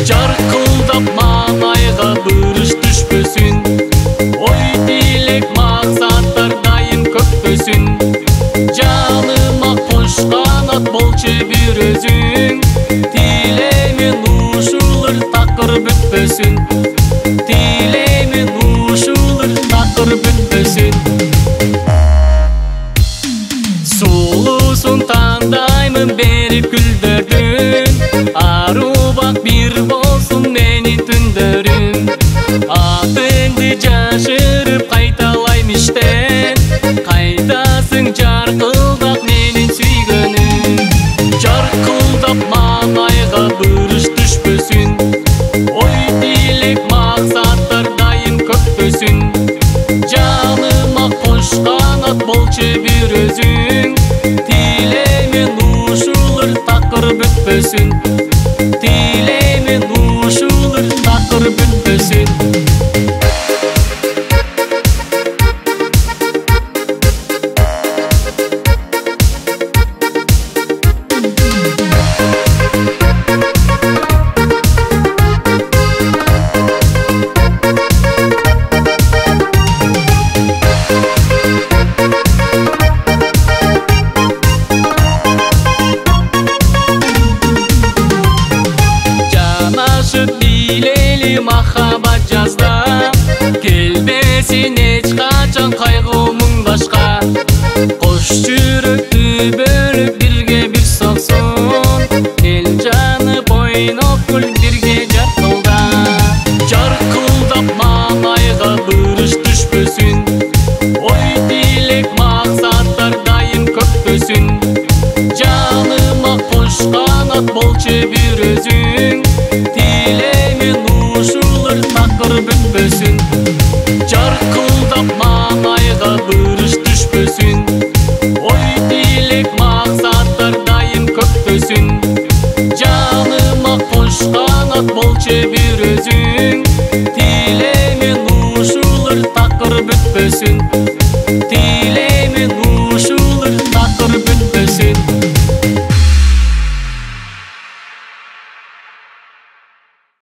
Жарқылдап маңайға бұрыш түшпөсүн, ой тилек мақсаттар дайым көкпөсүн. Жаныма қош қанат болчу бир өзүң, тилеймин ушулар такыр бүтпөсүн, тилеймин ушулар такыр бүтпөсүн. Сулусун тандаймын берип гүлдөрдүн, арубак бир болсун менин түндөрүм. Атыңды жашырып кайталайм иштен, кайтасың жаркылдап менин сүйгөнүм. Жаркылдап маңайга бұрыш түшпөсүн, ой тилек максаттар дайым көкпөсүн. Жаныма кош канат болчу бир өзүң, тилеймин ушулар такыр бүтпөсүн, тилеймин ушулар такыр бүтпөсүн. Билели махаббат жазда, келбесин эч качан кайгы муңдашка. Кош жүрөктү бөлүп бирге бир соксон, эл жанып ойноп күл бирге жаркылда. Жаркылдап маңайга бұрыш түшпөсүн, ой тилек максаттар дайым көкпөсүн. Жаныма кош канат болчу бир өзүң, тилеймин ушулар такыр бүтпөсүн. Жаркылдап маңайга бұрыш түшпөсүн, ой тилек максаттар дайым көкпөсүн. Жаныма кош канат болчу бир өзүң, тилеймин ушулар такыр бүтпөсүн.